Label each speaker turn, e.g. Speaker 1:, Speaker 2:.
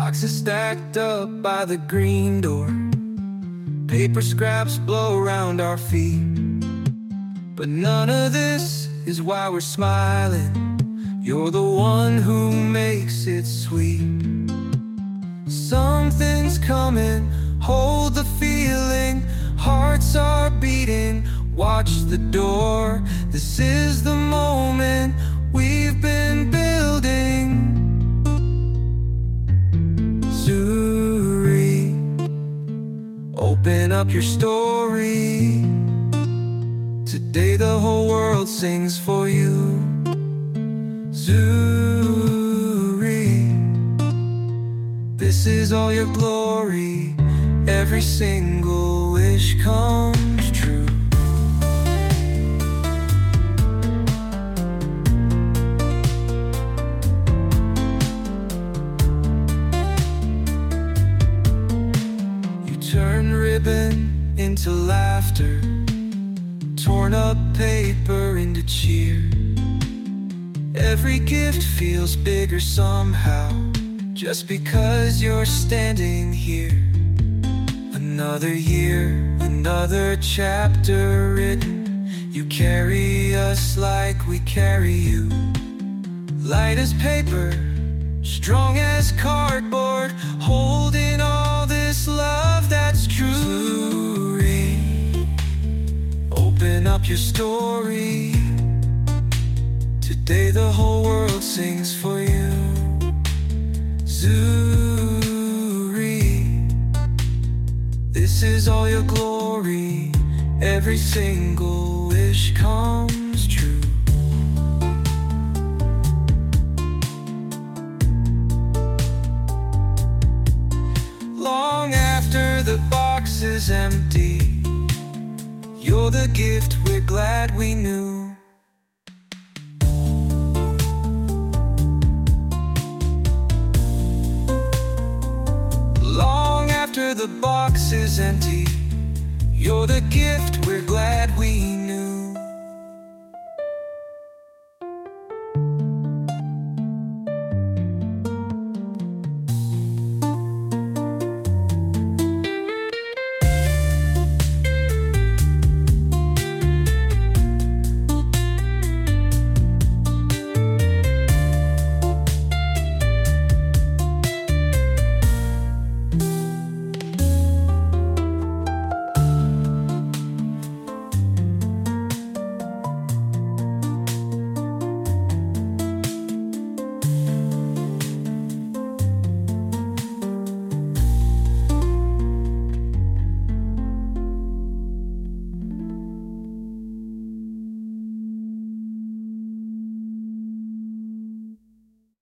Speaker 1: Boxes stacked up by the green door, paper scraps blow around our feet. But none of this is why we're smiling. You're the one who makes it sweet. Something's coming, hold the feeling. Hearts are beating, watch the door. This is the moment we've been building. Zuri, open up your story. Today the whole world sings for you. Zuri, this is all your glory. Every single wish comes true. You turn ribbon into laughter, torn up paper into cheer. Every gift feels bigger somehow, just because you're standing here. Another year, another chapter written. You carry us like we carry you. Light as paper, strong as cardboard, holding all this love that's true. Open up your story. Today the whole world sings for you. Zuri, this is all your glory. Every single wish comes true. Long after the box is empty, you're the gift we're glad we knew. Long after the box is empty, you're the gift we're glad we